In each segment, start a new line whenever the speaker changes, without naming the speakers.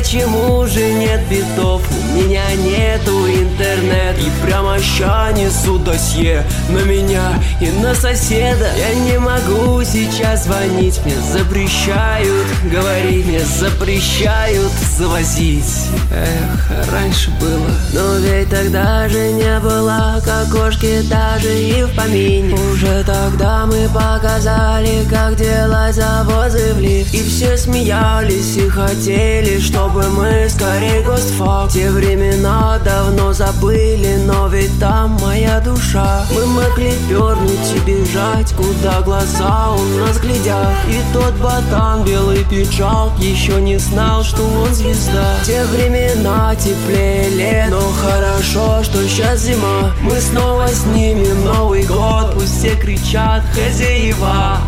почему же нет битов? У меня нету интернета. И прямо ща несу досье на меня и на соседа. Я не могу сейчас звонить, мне запрещают говорить, мне запрещают завозить. Эх, раньше было, но ведь тогда же не было кокошки даже и в помине. Уже тогда мы показали, как делать завозы в лифт. И все смеялись и хотели, чтобы мы скорее гостфак. Те времена давно забыли, но ведь там моя душа. Мы могли пернуть и бежать, куда глаза у нас глядят. И тот ботан, белый пиджак, еще не знал, что он звезда. Те времена теплее лет, но хорошо, что сейчас зима. Мы снова снимем Новый год, пусть все кричат хозяева.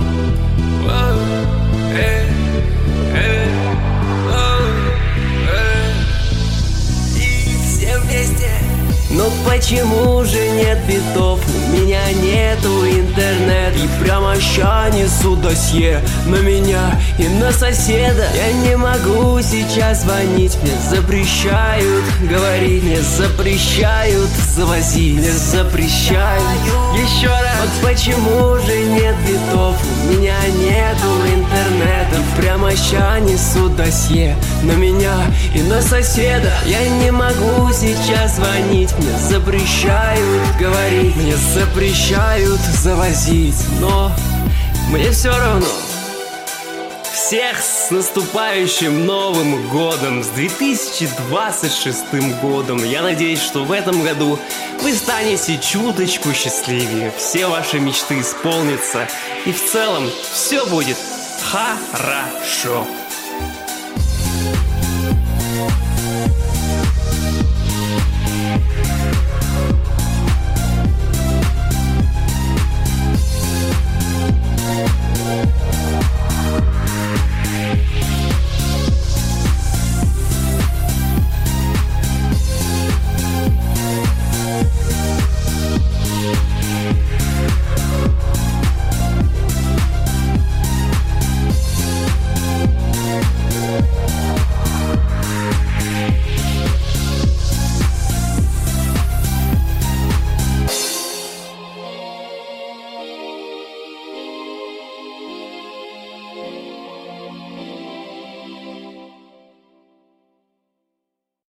И все вместе. Но почему же нет битов? У меня нету интернета. И прямо ща несу досье на меня и на соседа. Я не могу сейчас звонить, мне запрещают говорить, мне запрещают завозить, мне запрещают. Еще раз. Вот почему же нет битов? У меня нету интернета. И прямо ща несу досье на меня и на соседа. Я не могу сейчас звонить, мне запрещают говорить, мне запрещают завозить, но мне все равно. Всех с наступающим Новым годом, с 2026 годом. Я надеюсь, что в этом году вы станете чуточку счастливее, все ваши мечты исполнятся, и в целом все будет хорошо.